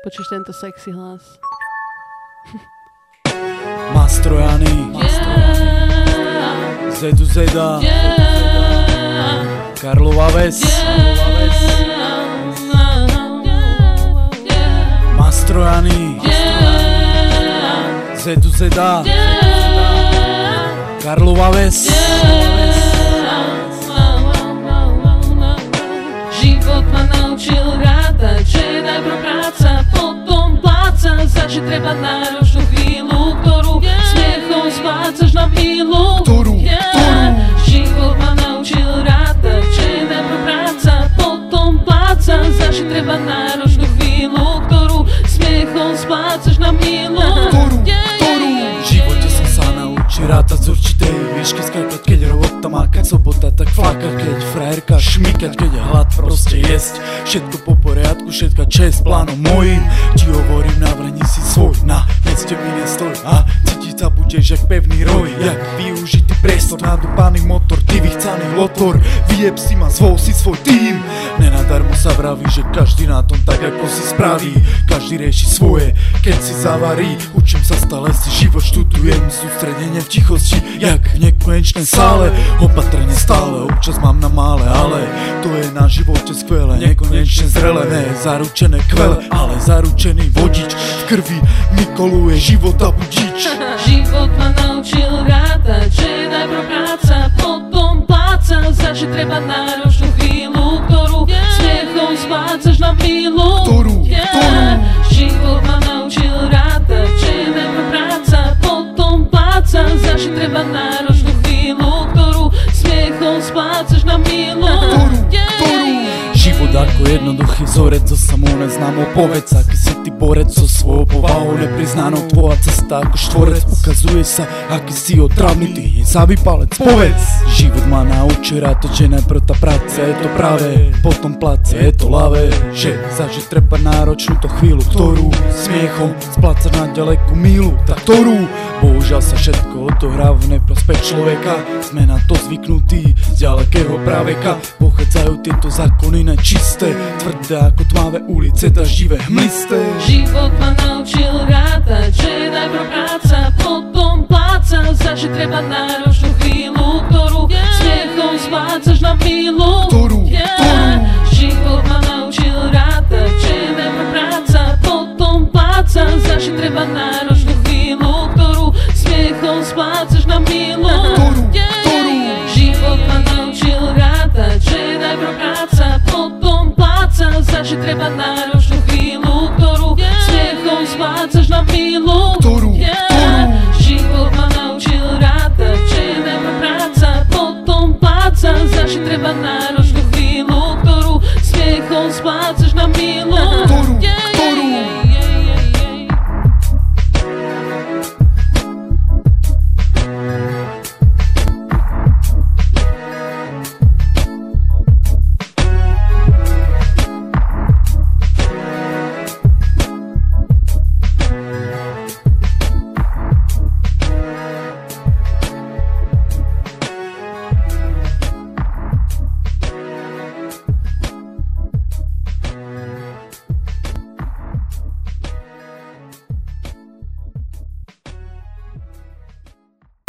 Počuješ tento sexy hlas? Mastrojany, Zedu Zeda, Karlova Ves, Mastrojany, Zedu Zeda, Karlova Ves. Život ma naučil rátať, že je najprv práca, potom pláca. Zažiť treba náročnú chvíľu, ktorú smiechom splácaš na milu. Život ma naučil rátať, že je najprv práca, potom pláca. Zažiť treba náročnú chvíľu, ktorú smiechom splácaš na milu. V živote som sa naučil rátať z určitej výšky, skákať keď robota mákať, sobota tak flakať, keď frajerka šmykať, keď je hlad proste jesť. Všetko po poriadku, všetka čest plánom mojím, ti hovorím, navrni si svoj, na mieste mi nestoj a cítiť sa budeš jak pevný roj, jak využitý priestor, nadúpaný motor, ty vychcaný lotor, vyjeb si ma, zvol si svoj tým. Nenadarmo sa vraví, že každý na tom tak ako si spraví, každý rieši svoje, keď si zavarí. Učím sa stále si život, študujem sústredenie v tichosti, jak v nekonečnej sále. Opatrne stále, občas mám na mále, ale to je na živote skvelé, nekonečne zrelé, ne zaručené kvele, ale zaručený vodič, v krvi mi koluje život a budič. Život ma naučil rátať, že je najprv práca, potom pláca. Zažiť treba náročnú chvíľu, ktorú smiechom splácaš na milu. Život ma naučil rátať, že je najprv práca, potom pláca. Zažiť treba náročnú chvíľu, ktorú smiechom splácaš na milu. Život ako jednoduchý vzorec, zo samou neznámou povedz, aký si ty borec so svojou povahou nepriznanou. Tvoja cesta ako štvorec, ukazuje sa, aký si otravný, ty nezabí palec, povedz. Život má naučil rátať, že najprv tá práca je to práve, potom place je to ľavé, že zažiť treba náročnú to chvíľu, ktorú smiechom spláca na ďalekú mílu, tak ktorú bohužiaľ sa všetko odohráva v neprospech človeka. Sme na to zvyknutí z ďalekého práveka, pochádzajú tieto zákony nečisté, tvrdé ako tmavé ulice, daždivé, hmlisté. Život ma naučil rátať, že je najprv práca, potom pláca. Zažiť treba náročnú chvíľu, ktorú smiechom splácaš na milu. Život ma naučil rátať, že je najprv práca, potom pláca. Zažiť treba náročnú chvíľu, ktorú smiechom splácaš na milu. Život ma naučil rátať, že je najprv práca, potom pláca. Zažiť treba náročnú chvíľu, ktorú smiechom splácaš na milu.